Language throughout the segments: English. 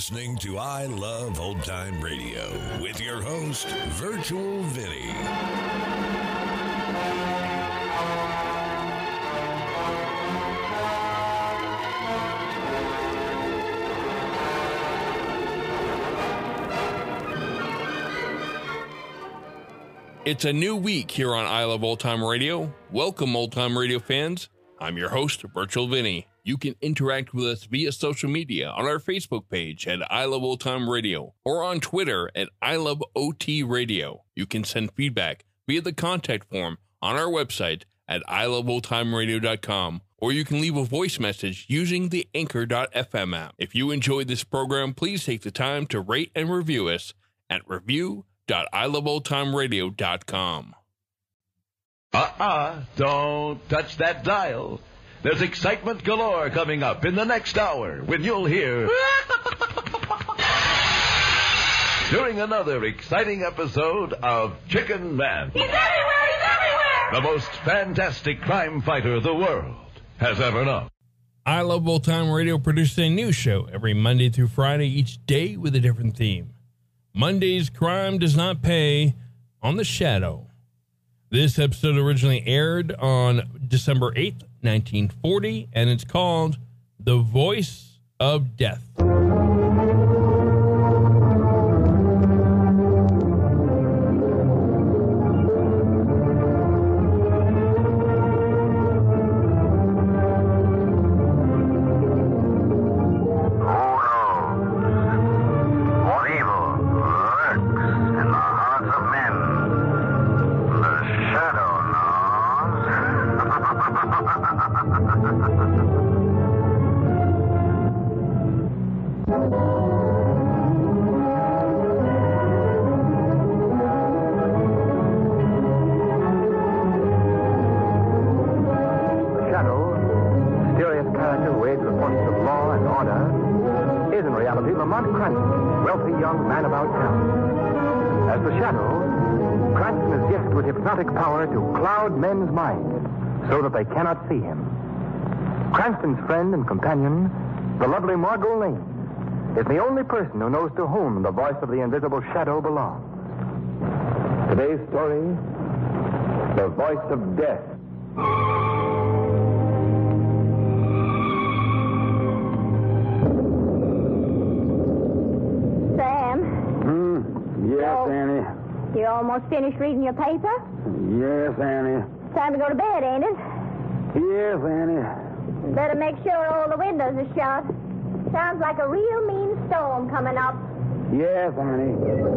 listening to I Love Old Time Radio with your host, Virtual Vinny. It's a new week here on I Love Old Time Radio. Welcome, Old Time Radio fans. I'm your host, Virtual Vinny. You can interact with us via social media on our Facebook page at I Love Old Time Radio or on Twitter at I Love OT Radio. You can send feedback via the contact form on our website at iloveoldtimeradio.com, or you can leave a voice message using the Anchor.fm app. If you enjoyed this program, please take the time to rate and review us at review.iloveoldtimeradio.com. Don't touch that dial. There's excitement galore coming up in the next hour when you'll hear during another exciting episode of Chicken Man. He's everywhere! He's everywhere! The most fantastic crime fighter the world has ever known. I Love Old Time Radio produces a new show every Monday through Friday, each day with a different theme. Monday's Crime Does Not Pay on The Shadow. This episode originally aired on December 8th, 1940, and it's called The Voice of Death. Men's minds so that they cannot see him. Cranston's friend and companion, the lovely Margot Lane, is the only person who knows to whom the voice of the invisible shadow belongs. Today's story, The Voice of Death. Sam? Yes, Annie. You almost finished reading your paper? Yes, Annie. Time to go to bed, ain't it? Yes, Annie. Better make sure all the windows are shut. Sounds like a real mean storm coming up. Yes, Annie.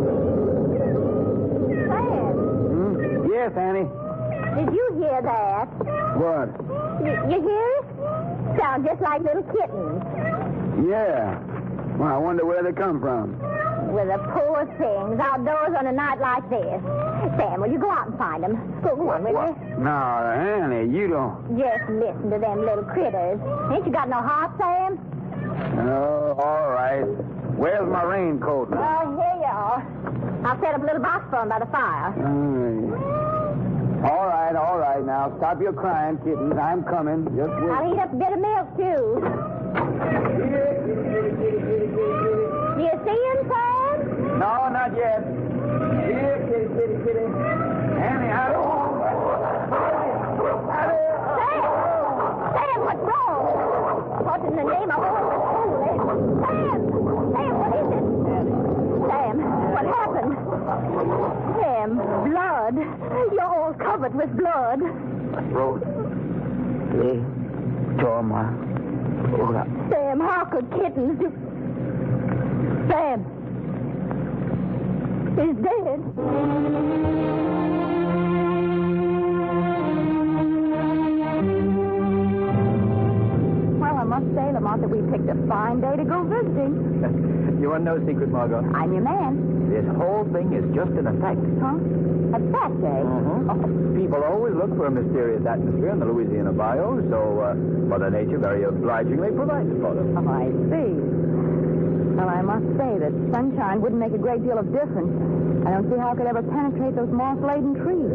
Sam, Yes, Annie. did you hear that? What? You hear it? Sounds just like little kittens. Yeah. Well, I wonder where they come from. With the poor things outdoors on a night like this. Sam, will you go out and find them? Go on, will you? No, Annie, you don't. Just listen to them little critters. Ain't you got no heart, Sam? Oh, all right. Where's my raincoat? Well, here you are. I'll set up a little box for 'em by the fire. All right. Now, stop your crying, kittens. I'm coming. Just wait. I'll heat up a bit of milk, too. Do you see him, Sam? No, not yet. Here, kitty. Annie, Sam, what's wrong? What in the name of all that's holy? Sam, what is it? Sam, what happened? Sam, blood. You're all covered with blood. Road. Torma. Sam, how could kittens do... Sam. He's dead. Well, I must say, Lamont, that we picked a fine day to go visiting. You want no secret, Margot? I'm your man. This whole thing is just an effect. Huh? A fact, eh? People always look for a mysterious atmosphere in the Louisiana bayou, so Mother Nature very obligingly provides for them. Oh, I see. Well, I must say that sunshine wouldn't make a great deal of difference. I don't see how it could ever penetrate those moss-laden trees.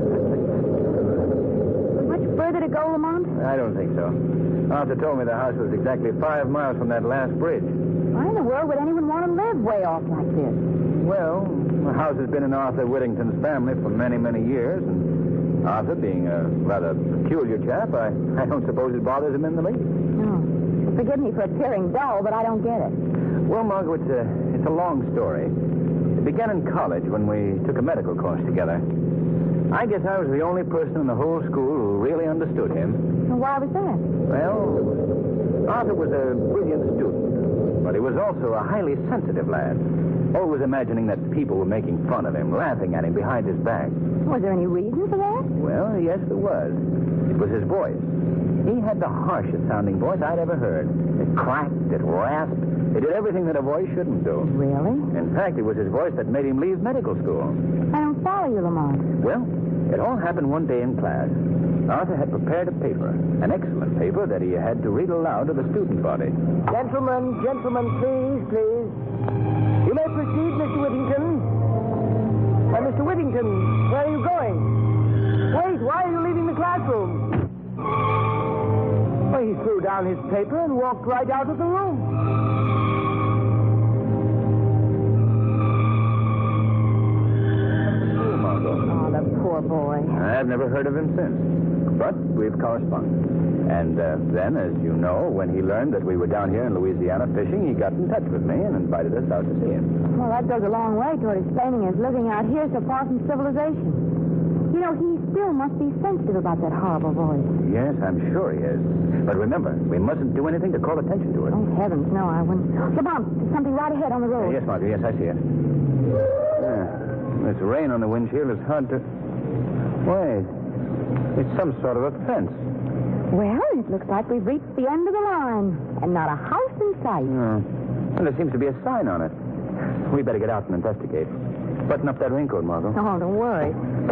Much further to go, Lamont? I don't think so. Arthur told me the house was exactly 5 miles from that last bridge. Well, Why in the world would anyone want to live way off like this? Well, the house has been in Arthur Whittington's family for many, many years, and Arthur, being a rather peculiar chap, I don't suppose it bothers him in the least. No. Forgive me for appearing dull, but I don't get it. Well, Margot, it's a long story. It began in college when we took a medical course together. I guess I was the only person in the whole school who really understood him. Well, why was that? Well, Arthur was a brilliant student, but he was also a highly sensitive lad, always imagining that people were making fun of him, laughing at him behind his back. Was there any reason for that? Well, yes, there was. It was his voice. He had the harshest-sounding voice I'd ever heard. It cracked, it rasped, it did everything that a voice shouldn't do. Really? In fact, it was his voice that made him leave medical school. I don't follow you, Lamont. Well, it all happened one day in class. Arthur had prepared a paper, an excellent paper that he had to read aloud to the student body. Gentlemen, please. You may proceed, Mr. Whittington. Mr. Whittington, where are you going? Wait, why are you leaving the classroom? Well, he threw down his paper and walked right out of the room. Oh, Margot. Oh, the poor boy. I've never heard of him since. But we've corresponded. And then, as you know, when he learned that we were down here in Louisiana fishing, he got in touch with me and invited us out to see him. Well, that goes a long way toward explaining his living out here so far from civilization. You know, he still must be sensitive about that horrible voice. Yes, I'm sure he is. But remember, we mustn't do anything to call attention to it. Oh, heavens, no, I wouldn't. Lamont, there's something right ahead on the road. Yes, Margaret, yes, I see it. This rain on the windshield is hard to... Wait. It's some sort of a fence. Well, it looks like we've reached the end of the line, and not a house in sight. No. Well, there seems to be a sign on it. We better get out and investigate. Button up that raincoat, Margot. Oh, don't worry.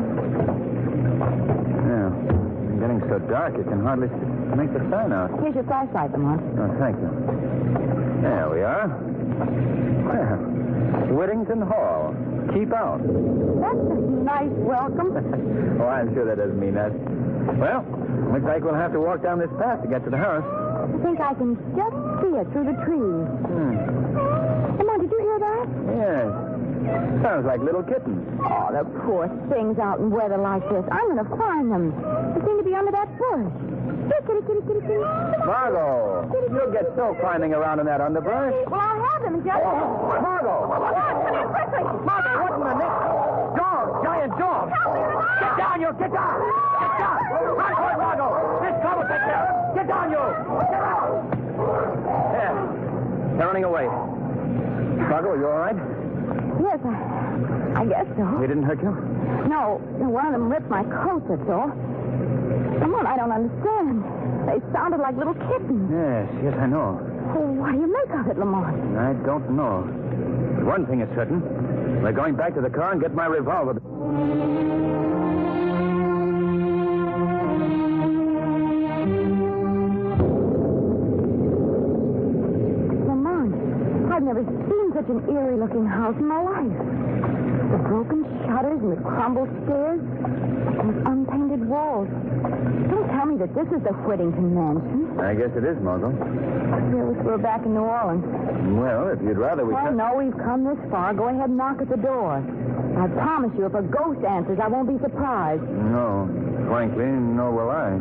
Yeah. It's getting so dark, you can hardly make the sign out. Here's your flashlight, Lamont. Oh, thank you. There we are. Well, Whittington Hall. Keep out. That's a nice welcome. Oh, I'm sure that doesn't mean that. Well, looks like we'll have to walk down this path to get to the house. I think I can just see it through the trees. Lamont, did you hear that? Yes. Sounds like little kittens. Oh, the poor things out in weather like this. I'm going to find them. They seem to be under that bush. Here, kitty. Margot, you'll get so climbing around in that underbrush. Well, I'll have them just... Oh, Margot! What? Come here quickly. Margot, what in the name? Dog, giant dog. Get down, you. Get down. Get down. Run for it, Margot. This car will take care of him. Get down, you. Get out. There. They're running away. Margot, are you all right? Yes, I guess so. They didn't hurt you? No, one of them ripped my coat, that's all. Lamont, I don't understand. They sounded like little kittens. Yes, I know. Oh, what do you make of it, Lamont? I don't know. But one thing is certain. We're going back to the car and get my revolver. Lamont, I've never seen such an eerie-looking house in my life. The broken shutters and the crumbled stairs and the unpainted walls. Don't tell me that this is the Whittington mansion. I guess it is, Margot. I wish we were back in New Orleans. Well, if you'd rather we... Well, no, we've come this far. Go ahead and knock at the door. I promise you, if a ghost answers, I won't be surprised. No. Frankly, nor will I.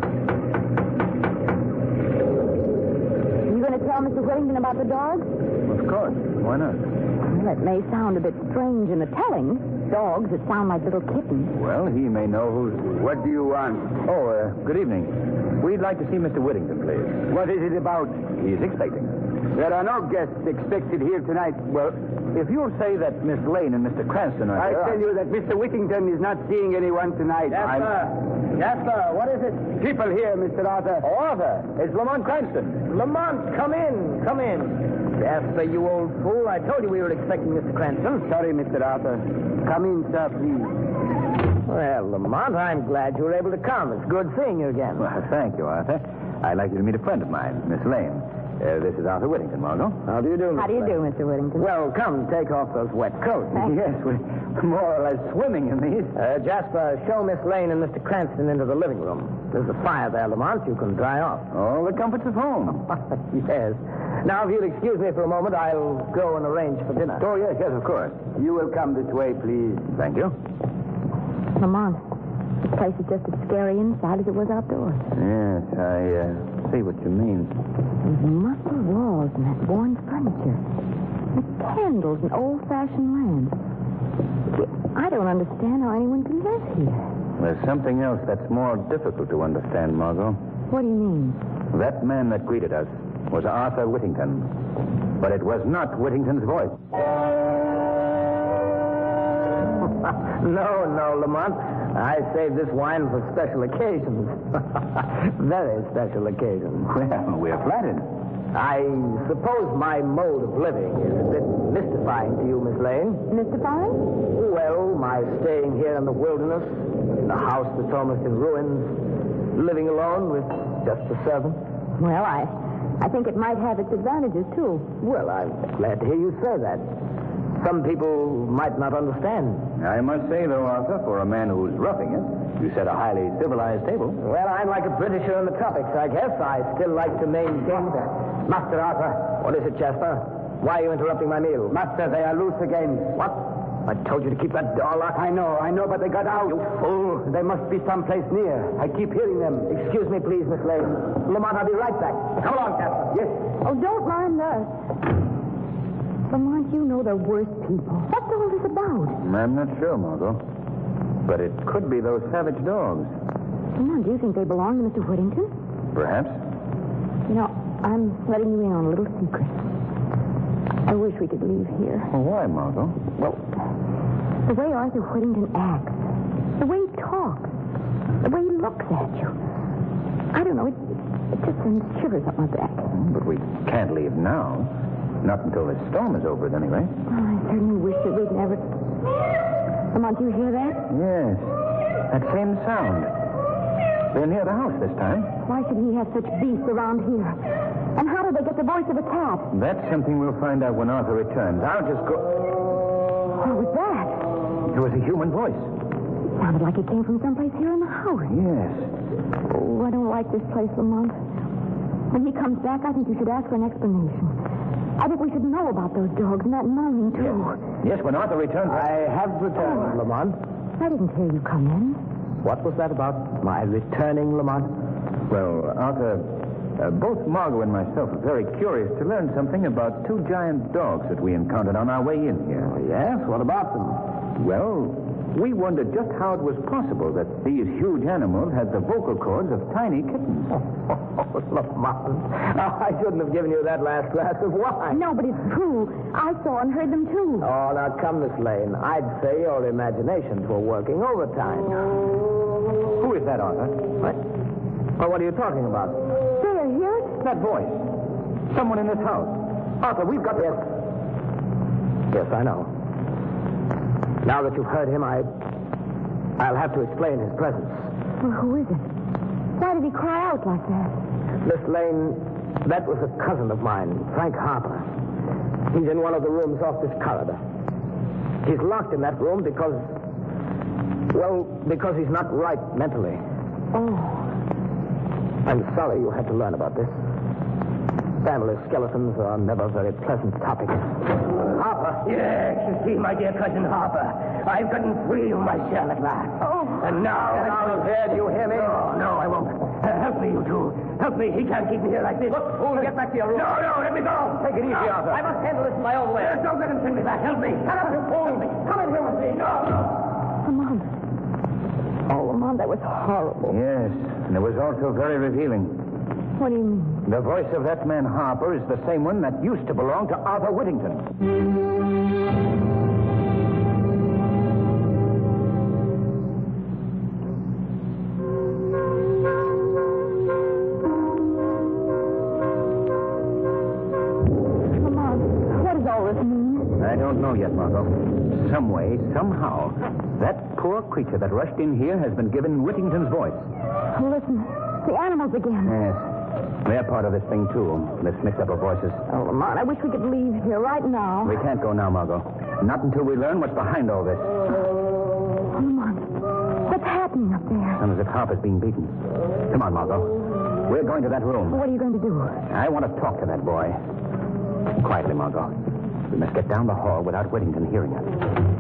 You going to tell Mr. Whittington about the dogs? Of course. Why not? Well, it may sound a bit strange in the telling. Dogs that sound like little kittens. Well, he may know who's... What do you want? Oh, good evening. We'd like to see Mr. Whittington, please. What is it about? He's expecting us. There are no guests expected here tonight. Well, if you'll say that Miss Lane and Mr. Cranston are I here... tell you that Mr. Whittington is not seeing anyone tonight. Jasper, what is it? People here, Mr. Arthur. Oh, Arthur. It's Lamont Cranston. Lamont, come in. Come in. Jasper, you old fool. I told you we were expecting Mr. Cranston. Sorry, Mr. Arthur. Come in, sir, please. Well, Lamont, I'm glad you were able to come. It's good seeing you again. Well, thank you, Arthur. I'd like you to meet a friend of mine, Miss Lane. This is Arthur Whittington, Margot. How do you do, How do you do, Mr. Whittington? Well, come, take off those wet coats. Yes, we're more or less swimming in these. Jasper, show Miss Lane and Mr. Cranston into the living room. There's a fire there, Lamont. You can dry off. All the comforts of home. Yes. Now, if you'll excuse me for a moment, I'll go and arrange for dinner. Oh, yes, of course. You will come this way, please. Thank you. Lamont, this place is just as scary inside as it was outdoors. Yes, I see what you mean. These musty walls and that worn furniture. The candles and old-fashioned lamps. Gee, I don't understand how anyone can live here. There's something else that's more difficult to understand, Margot. What do you mean? That man that greeted us was Arthur Whittington. But it was not Whittington's voice. No, Lamont. I saved this wine for special occasions. Very special occasions. Well, we're flattered. I suppose my mode of living is a bit mystifying to you, Miss Lane. Mystifying? Well, my staying here in the wilderness, in a house that's almost in ruins, living alone with just a servant. Well, I think it might have its advantages, too. Well, I'm glad to hear you say that. Some people might not understand. I must say, though, Arthur, for a man who's roughing it, you set a highly civilized table. Well, I'm like a Britisher in the tropics, I guess. I still like to maintain the... Master Arthur. What is it, Jasper? Why are you interrupting my meal? Master, they are loose again. What? I told you to keep that door locked. I know, but they got out. You fool. They must be someplace near. I keep hearing them. Excuse me, please, Miss Lane. Lamont, I'll be right back. Come along, Jasper. Yes. Oh, don't mind us. Lamont, you know the worst people. What's all this about? I'm not sure, Margot. But it could be those savage dogs. Lamont, do you think they belong to Mr. Whittington? Perhaps. You know, I'm letting you in on a little secret. I wish we could leave here. Well, why, Margot? Well, the way Arthur Whittington acts, the way he talks, the way he looks at you. I don't know, it just sends shivers up my back. But we can't leave now. Not until this storm is over, at any rate. Oh, I certainly wish that we'd never... Lamont, do you hear that? Yes. That same sound. They're near the house this time. Why should he have such beasts around here? And how did they get the voice of a cat? That's something we'll find out when Arthur returns. I'll just go... What was that? It was a human voice. It sounded like it came from someplace here in the house. Yes. Oh, I don't like this place, Lamont. When he comes back, I think you should ask for an explanation. I think we should know about those dogs and that mountain, too. Yes, when Arthur returns... I have returned, Lamont. I didn't hear you come in. What was that about? My returning, Lamont? Well, Arthur, both Margot and myself are very curious to learn something about two giant dogs that we encountered on our way in here. Oh, yes? What about them? Well, we wondered just how it was possible that these huge animals had the vocal cords of tiny kittens. Oh, Lamont. I shouldn't have given you that last glass of wine. No, but it's true. I saw and heard them, too. Oh, now come, Miss Lane. I'd say your imaginations were working overtime. Who is that, Arthur? What? Well, what are you talking about? There, hear it? That voice. Someone in this house. Arthur, we've got to... Yes, I know. Now that you've heard him, I'll have to explain his presence. Well, who is it? Why did he cry out like that? Miss Lane, that was a cousin of mine, Frank Harper. He's in one of the rooms off this corridor. He's locked in that room because he's not right mentally. Oh. I'm sorry you had to learn about this. Family skeletons are never very pleasant topics. Harper. Yes, you see, my dear cousin Harper. I've gotten free of my shell at last. Oh. And now... Get out of here, do you hear me? No, I won't. Help me, you two. Help me. He can't keep me here like this. Look, fool, get back to your room. No, let me go. Take it easy, Arthur. I must handle this my own way. Don't let him send me back. Help me. Shut up, you fool. Come in here with me. No. Lamont. Oh, Lamont, that was horrible. Yes, and it was also very revealing. What do you mean? The voice of that man Harper is the same one that used to belong to Arthur Whittington. Lamont, what does all this mean? I don't know yet, Margot. Some way, somehow, that poor creature that rushed in here has been given Whittington's voice. Listen, the animals again. Yes. They're part of this thing, too. This mix-up of voices. Oh, Lamont, I wish we could leave here right now. We can't go now, Margot. Not until we learn what's behind all this. Oh, Lamont, what's happening up there? Sounds as if Harper's being beaten. Come on, Margot. We're going to that room. What are you going to do? I want to talk to that boy. Quietly, Margot. We must get down the hall without Whittington hearing us.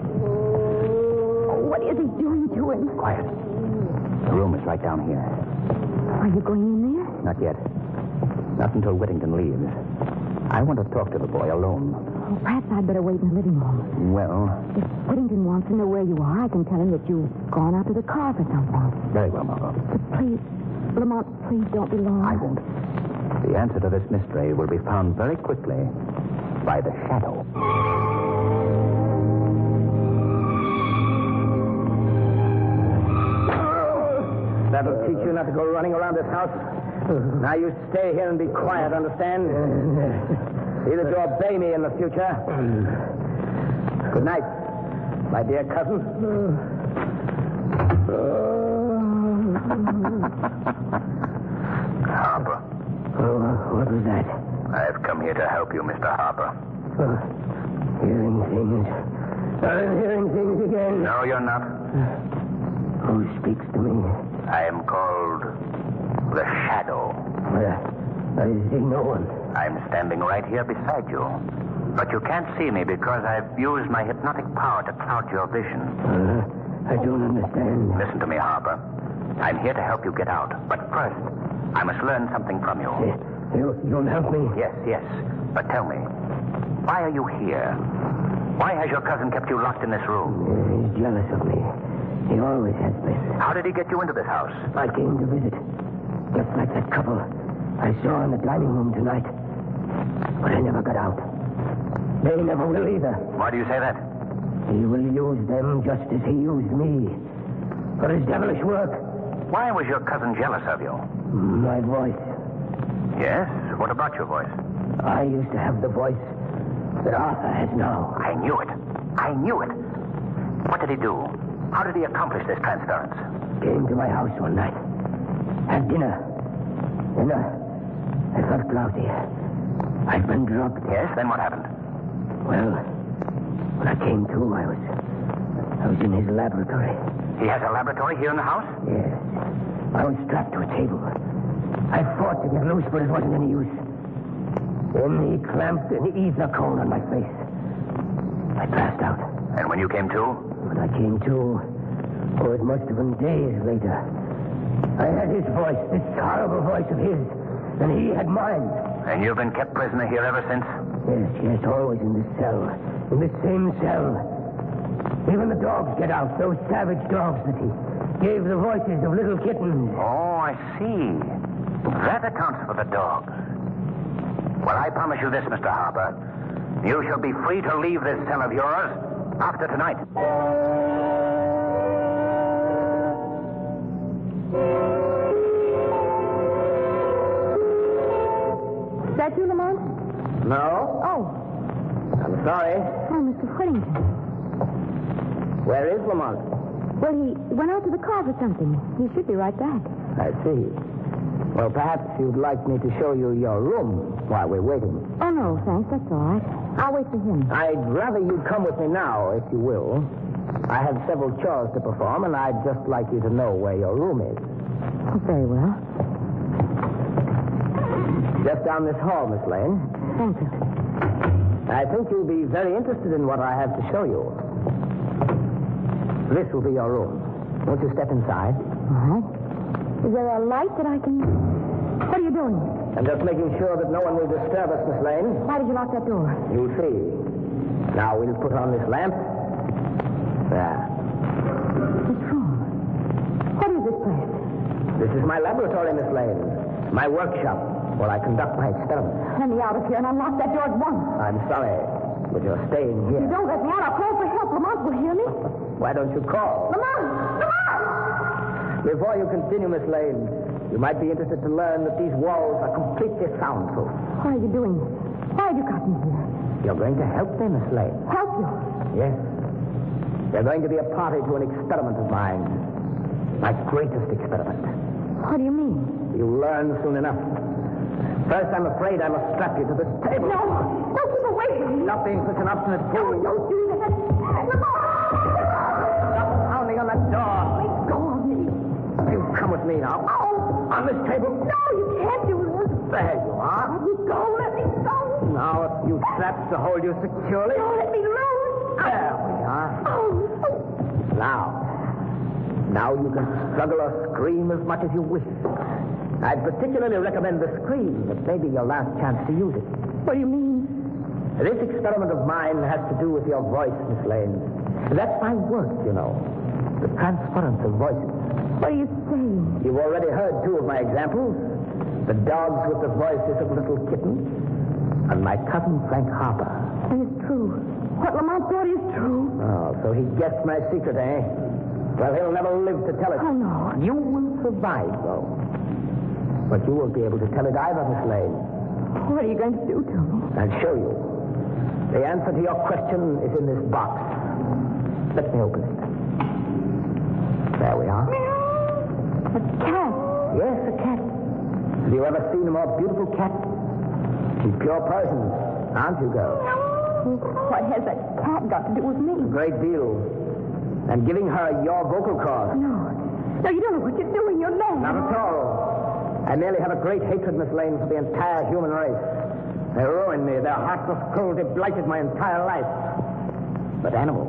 Oh, what is he doing to him? Quiet. The room is right down here. Are you going in there? Not yet. Not until Whittington leaves. I want to talk to the boy alone. Oh, perhaps I'd better wait in the living room. Well, If Whittington wants to know where you are, I can tell him that you've gone out to the car for something. very well, Margot. But please, Lamont, please don't be long. I won't. The answer to this mystery will be found very quickly by the shadow. That'll teach you not to go running around this house. Now you stay here and be quiet, understand? See that you obey me in the future. Good night, my dear cousin. Harper. What was that? I've come here to help you, Mr. Harper. Hearing things. I'm hearing things again. No, you're not. Who speaks to me? I am called the Shadow. I see no one. I'm standing right here beside you. But you can't see me because I've used my hypnotic power to cloud your vision. I don't understand. Listen to me, Harper. I'm here to help you get out. But first, I must learn something from you. You'll help me? Yes. But tell me, why are you here? Why has your cousin kept you locked in this room? He's jealous of me. He always has been. How did he get you into this house? I came to visit. Just like that couple I saw in the dining room tonight. But I never got out. They never will either. Why do you say that? He will use them just as he used me. For his devilish work. Why was your cousin jealous of you? My voice. Yes? What about your voice? I used to have the voice that Arthur has now. I knew it. What did he do? How did he accomplish this transference? Came to my house one night. Had dinner. I felt drowsy. I'd been drugged. Yes, then what happened? Well, when I came to, I was in his laboratory. He has a laboratory here in the house? Yes. I was strapped to a table. I fought to get loose, but it wasn't any use. Then he clamped an ether cone on my face. I passed out. And when you came to? When I came to, it must have been days later. I had his voice, this horrible voice of his, and he had mine. And you've been kept prisoner here ever since? Yes, always in this cell. In this same cell. Even the dogs get out, those savage dogs that he gave the voices of little kittens. Oh, I see. That accounts for the dogs. Well, I promise you this, Mr. Harper. You shall be free to leave this cell of yours after tonight. Is that you, Lamont? No? Oh. I'm sorry. Oh, Mr. Whittington. Where is Lamont? Well, he went out to the car for something. He should be right back. I see. Well, perhaps you'd like me to show you your room while we're waiting. Oh, no, thanks. That's all right. I'll wait for him. I'd rather you'd come with me now, if you will. I have several chores to perform, and I'd just like you to know where your room is. Oh, very well. Just down this hall, Miss Lane. Thank you. I think you'll be very interested in what I have to show you. This will be your room. Won't you step inside? All right. Is there a light that I can... What are you doing? I'm just making sure that no one will disturb us, Miss Lane. Why did you lock that door? You'll see. Now we'll put on this lamp. There. This room. What is this place? This is my laboratory, Miss Lane. My workshop, where I conduct my experiments. Let me out of here and unlock that door at once. I'm sorry, but you're staying If here. you don't let me out, I'll call for help. Lamont will hear me. Why don't you call? Lamont! Lamont! Before you continue, Miss Lane, you might be interested to learn that these walls are completely soundproof. What are you doing? Why have you got me here? You're going to help me, Miss Lane. Help you? Yes. You're going to be a party to an experiment of mine. My greatest experiment. What do you mean? You'll learn soon enough. First, I'm afraid I must strap you to this table. No! Don't keep away from me! Stop being such an obstinate fool. Don't do that! Lamont! Stop pounding on that door. Let go of me! You come with me now. Oh! On this table. No, you can't do this! There you are. Let me go! Let me go! Now, if you straps to hold you securely. Don't let me loose. There we are. Oh. Now you can struggle or scream as much as you wish. I'd particularly recommend the scream. It may be your last chance to use it. What do you mean? This experiment of mine has to do with your voice, Miss Lane. That's my work, you know. The transference of voices. What are you saying? You've already heard two of my examples. The dogs with the voices of little kittens. And my cousin Frank Harper. And it's true. What Lamont thought is true. Oh, so he guessed my secret, eh? Well, he'll never live to tell it. Oh, no. You will survive, though. But you won't be able to tell it either, Miss Lane. What are you going to do to me? I'll show you. The answer to your question is in this box. Let me open it. There we are. A cat. Yes, a cat. Have you ever seen a more beautiful cat? She's pure poison, aren't you, girl? What has that cat got to do with me? A great deal. I'm giving her your vocal cords. No, you don't know what you're doing. You're mad. Not at all. I merely have a great hatred, Miss Lane, for the entire human race. They ruined me. Their heartless cruelty blighted my entire life. But animals,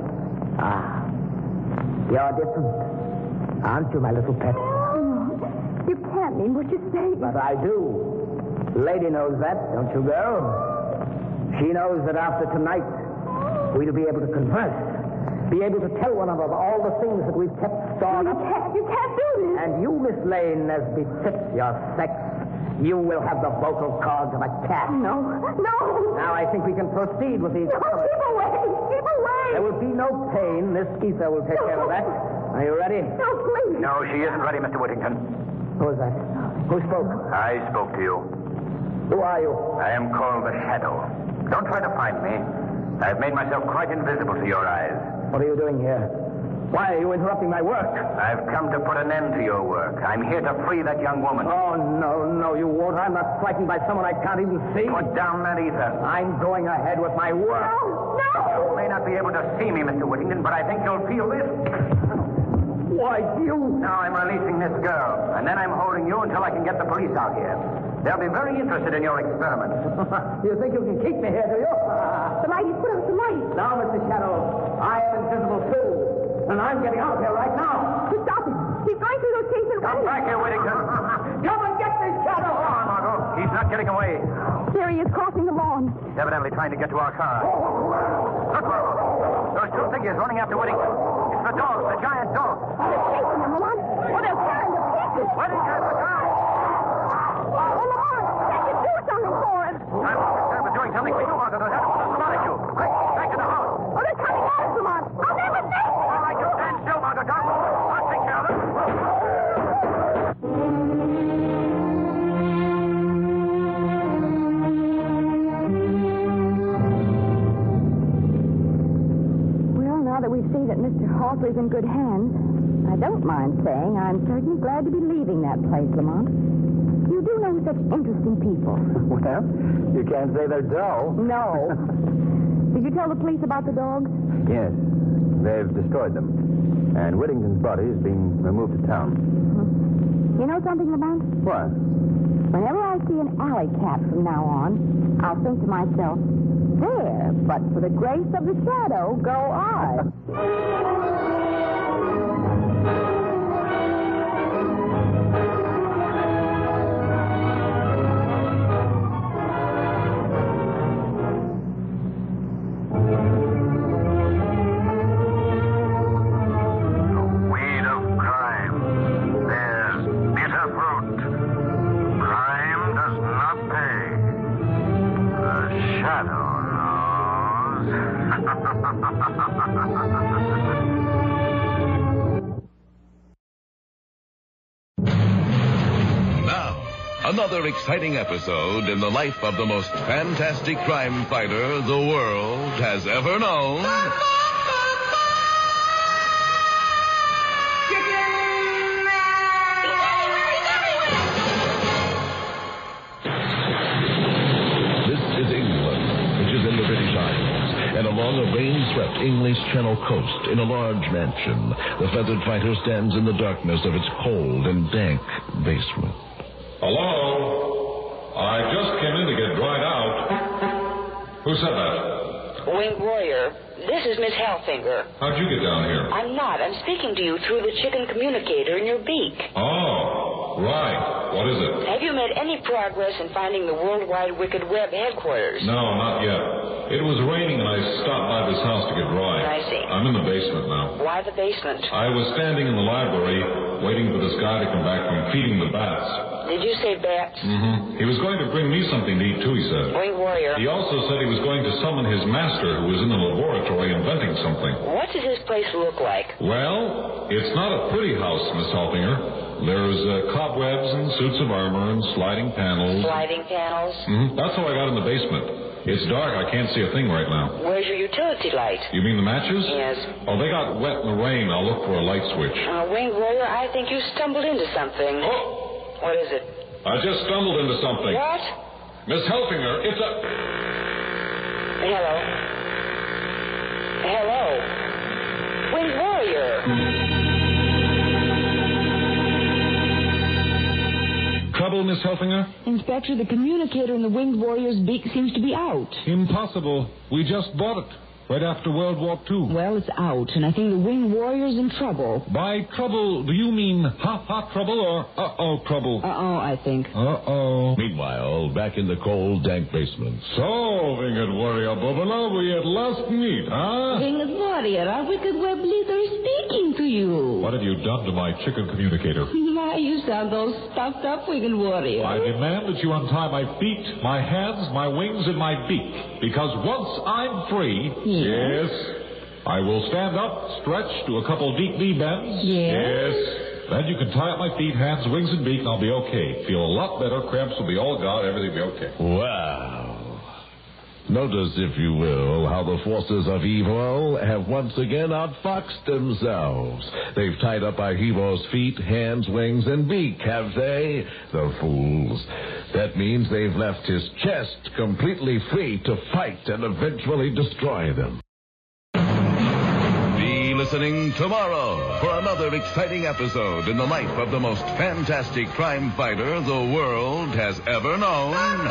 you're different. Aren't you, my little pet? No, you can't mean what you say. But I do. The lady knows that, don't you, girl? She knows that after tonight, we'll be able to converse. Be able to tell one another all the things that we've kept stored up. You can't do this. And you, Miss Lane, as befits your sex, you will have the vocal cords of a cat. No. Now I think we can proceed with these. No, keep away. There will be no pain. This ether will take care of that. Are you ready? No, please. No, she isn't ready, Mr. Whittington. Who is that? Who spoke? I spoke to you. Who are you? I am called the Shadow. Don't try to find me. I've made myself quite invisible to your eyes. What are you doing here? Why are you interrupting my work? I've come to put an end to your work. I'm here to free that young woman. Oh, no, you won't. I'm not frightened by someone I can't even see. Put down that ether. I'm going ahead with my work. No. You may not be able to see me, Mr. Whittington, but I think you'll feel this. Why, you... Now I'm releasing this girl, and then I'm holding you until I can get the police out here. They'll be very interested in your experiments. You think you can keep me here, do you? The light, put up the light. Now, Mr. Shadow, I am invisible, too. And I'm getting out here right now. Stop him. He's going through those cases. Come back here, Whittington. Come and get this Shadow. Come on, Margot. He's not getting away. There he is, crossing the lawn. He's evidently trying to get to our car. Look, Margot. Those two figures running after Whittington. It's the dogs, the giant dogs. They're chasing him, Lamont. Oh, they're tearing to pieces. Whittington, look out. Oh, Lamont, can't you do something for him? I'm concerned with doing something for you, Margot. They'll have to put a lot at you. Quick, back to the house. Oh, they're coming at us, Lamont. I'll never think. All right, you stand still, Margot. Don't move. I'll take care of them. Well, now that we see that Mr. Hawley's in good hands, I don't mind saying I'm certainly glad to be leaving that place, Lamont. You do know such interesting people. Well, you can't say they're dull. No. Did you tell the police about the dogs? Yes, they've destroyed them. And Whittington's body is being removed to town. You know something, Lamont? What? Whenever I see an alley cat from now on, I'll think to myself, there, but for the grace of the Shadow, go I. Another exciting episode in the life of the most fantastic crime fighter the world has ever known. This is England, which is in the British Isles, and along a rain-swept English Channel coast in a large mansion, the feathered fighter stands in the darkness of its cold and dank basement. Hello? I just came in to get dried out. Who's said that? Winged Warrior, this is Miss Halfinger. How'd you get down here? I'm not. I'm speaking to you through the chicken communicator in your beak. Oh, right. What is it? Have you made any progress in finding the World Wide Wicked Web headquarters? No, not yet. It was raining and I stopped by this house to get dry. I see. I'm in the basement now. Why the basement? I was standing in the library waiting for this guy to come back from feeding the bats. Did you say bats? Mm-hmm. He was going to bring me something to eat, too, he said. Winged Warrior. He also said he was going to summon his master, who was in the laboratory inventing something. What does his place look like? Well, it's not a pretty house, Miss Halfinger. There's cobwebs and suits of armor and sliding panels. Sliding panels? Mm-hmm. That's how I got in the basement. It's dark. I can't see a thing right now. Where's your utility light? You mean the matches? Yes. Oh, they got wet in the rain. I'll look for a light switch. Winged Warrior, I think you stumbled into something. Oh! What is it? I just stumbled into something. What? Miss Halfinger, it's a... Hello? Hello? Winged Warrior. Trouble, Miss Halfinger? Inspector, the communicator in the Winged Warrior's beak seems to be out. Impossible. We just bought it. Right after World War II. Well, it's out, and I think the Winged Warrior's in trouble. By trouble, do you mean ha-ha trouble or uh-oh trouble? Uh-oh, I think. Uh-oh. Meanwhile, back in the cold, dank basement. So, Winged Warrior Bubala, we at last meet, huh? Winged Warrior, our Wicked Web leader is speaking to you. What have you done to my chicken communicator? Why, you sound all stuffed up, Winged Warrior. I demand that you untie my feet, my hands, my wings, and my beak. Because once I'm free... Yes. I will stand up, stretch, do a couple deep knee bends. Yes. Then you can tie up my feet, hands, wings, and beak, and I'll be okay. Feel a lot better. Cramps will be all gone. Everything will be okay. Wow. Notice, if you will, how the forces of evil have once again outfoxed themselves. They've tied up our hero's feet, hands, wings, and beak, have they? The fools. That means they've left his chest completely free to fight and eventually destroy them. Be listening tomorrow for another exciting episode in the life of the most fantastic crime fighter the world has ever known.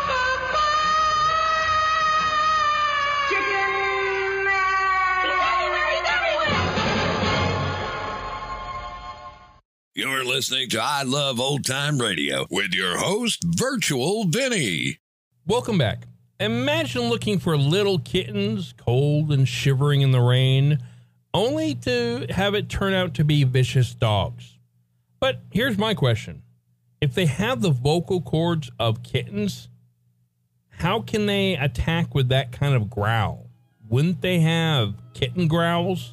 You're listening to I Love Old Time Radio with your host, Virtual Vinny. Welcome back. Imagine looking for little kittens, cold and shivering in the rain, only to have it turn out to be vicious dogs. But here's my question. If they have the vocal cords of kittens, how can they attack with that kind of growl? Wouldn't they have kitten growls?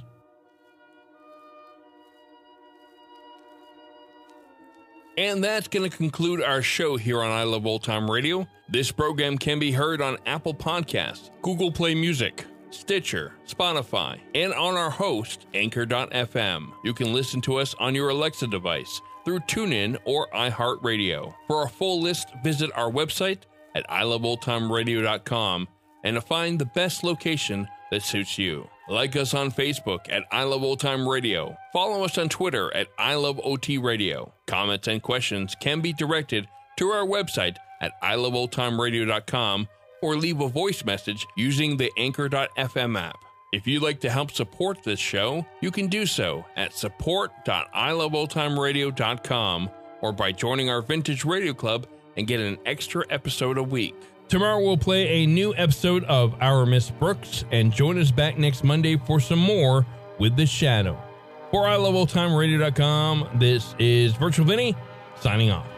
And that's going to conclude our show here on I Love Old Time Radio. This program can be heard on Apple Podcasts, Google Play Music, Stitcher, Spotify, and on our host, Anchor.fm. You can listen to us on your Alexa device through TuneIn or iHeartRadio. For a full list, visit our website at iloveoldtimeradio.com and to find the best location that suits you. Like us on Facebook at I Love Old Time Radio. Follow us on Twitter at I Love OT Radio. Comments and questions can be directed to our website at iloveoldtimeradio.com or leave a voice message using the Anchor.fm app. If you'd like to help support this show, you can do so at support.iloveoldtimeradio.com or by joining our Vintage Radio Club and get an extra episode a week. Tomorrow we'll play a new episode of Our Miss Brooks, and join us back next Monday for some more with The Shadow. For iloveoldtimeradio.com, this is Virtual Vinny, signing off.